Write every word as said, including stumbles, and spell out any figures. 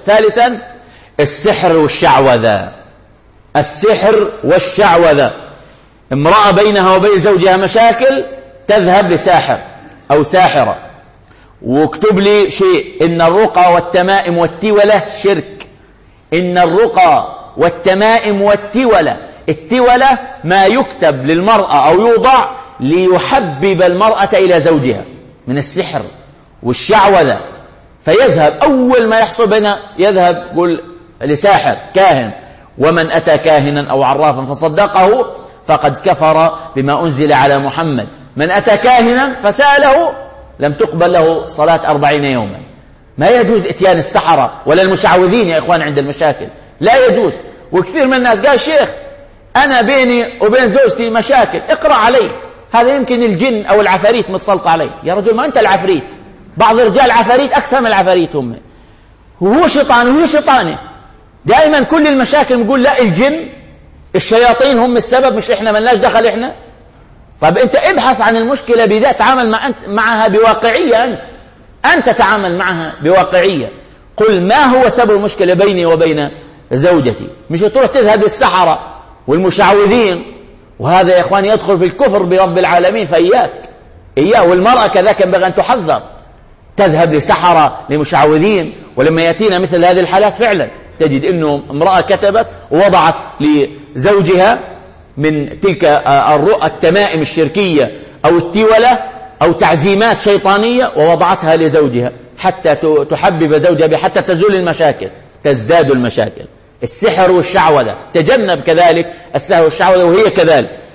ثالثا السحر والشعوذة. السحر والشعوذة، امرأة بينها وبين زوجها مشاكل تذهب لساحر أو ساحرة، واكتب لي شيء: إن الرقى والتمائم والتولة شرك. إن الرقى والتمائم والتولة، التولة ما يكتب للمرأة أو يوضع ليحبب المرأة إلى زوجها من السحر والشعوذة، فيذهب أول ما يحصل بينها يذهب يقول لساحر كاهن، ومن أتى كاهنا أو عرافا فصدقه فقد كفر بما أنزل على محمد. من أتى كاهنا فسأله لم تقبل له صلاة أربعين يوما. ما يجوز إتيان السحرة ولا المشعوذين يا إخوان عند المشاكل، لا يجوز. وكثير من الناس قال: شيخ أنا بيني وبين زوجتي مشاكل، اقرأ علي، هذا يمكن الجن أو العفاريت متسلط علي. يا رجل ما أنت العفريت، بعض الرجال عفاريت أكثر من العفاريت هم، وهو شيطان وهو شيطانه. دائما كل المشاكل نقول لا الجن الشياطين هم السبب، مش إحنا ملناش دخل إحنا. طب أنت ابحث عن المشكلة بذات، تعامل مع أنت معها بواقعية، أنت أنت تعامل معها بواقعية. قل ما هو سبب المشكلة بيني وبين زوجتي، مش تروح تذهب للسحرة والمشعوذين، وهذا يا إخوان يدخل في الكفر برب العالمين. فإياك إياه. والمرأة كذلك ينبغي أن تحذر، تذهب لسحرة لمشعوذين. ولما يأتينا مثل هذه الحالات فعلا تجد أنه امرأة كتبت ووضعت لزوجها من تلك الرؤى التمائم الشركية أو التولة أو تعزيمات شيطانية، ووضعتها لزوجها حتى تحبب زوجها، حتى تزول المشاكل، تزداد المشاكل. السحر والشعوذة، تجنب كذلك السحر والشعوذة وهي كذلك.